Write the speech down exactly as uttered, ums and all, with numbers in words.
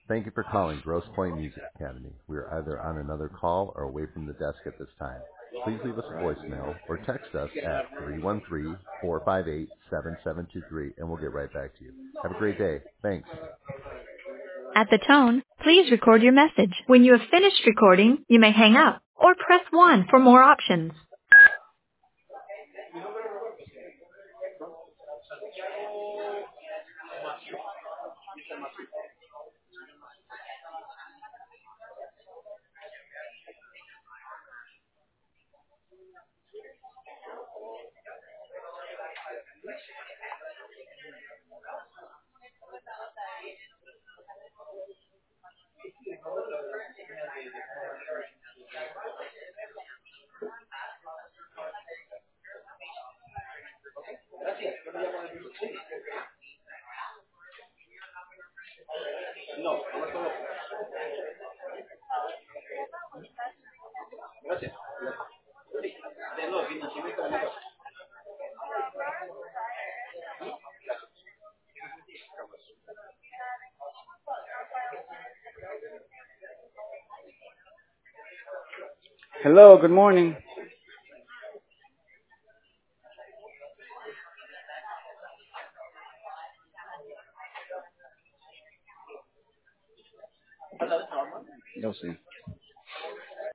Thank you for calling Grosse Pointe Music Academy. We are either on another call or away from the desk at this time. Please leave us a voicemail or text us at three one three, four five eight, seven seven two three and we'll get right back to you. Have a great day. Thanks. At the tone, please record your message. When you have finished recording, you may hang up or press one for more options. Hello, good morning. Yo sí.